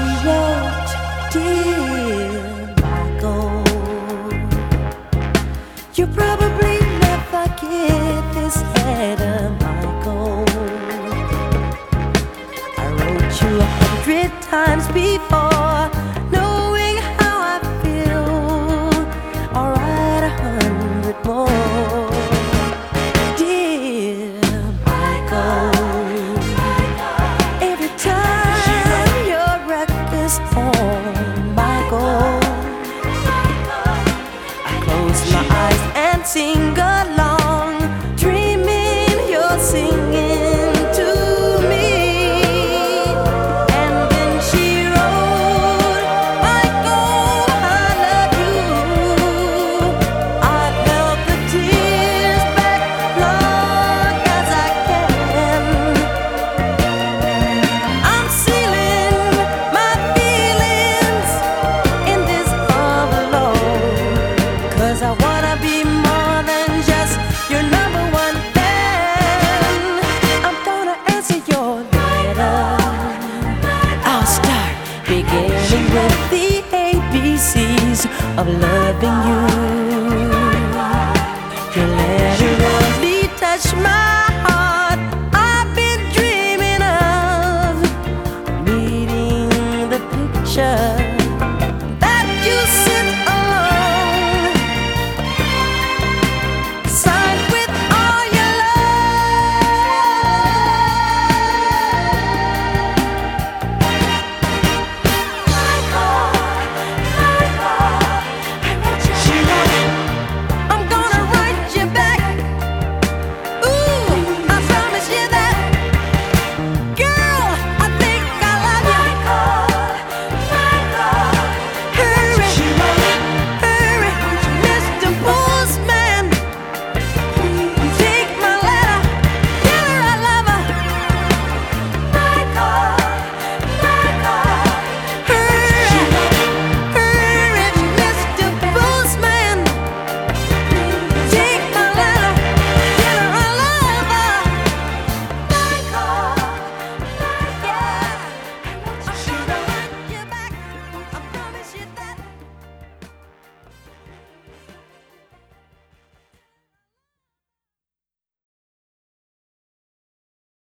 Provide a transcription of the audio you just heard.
she wrote, "Dear Michael, you probably never get this letter, Michael. I wrote you 100 times before, knowing how I feel. I'll write 100 more. Dear Michael, every time your record's on, Michael, I close my eyes and sing along, dreaming you're singing to me." And then she wrote, "Michael, I love you. I've held the tears back long as I can. I'm sealing my feelings in this envelope, 'cause I wanna be more than just your number one fan. I'm gonna answer your letter. I'll start beginning with the ABCs of loving you. Your letter really touched my heart. I've been dreaming of meeting the picture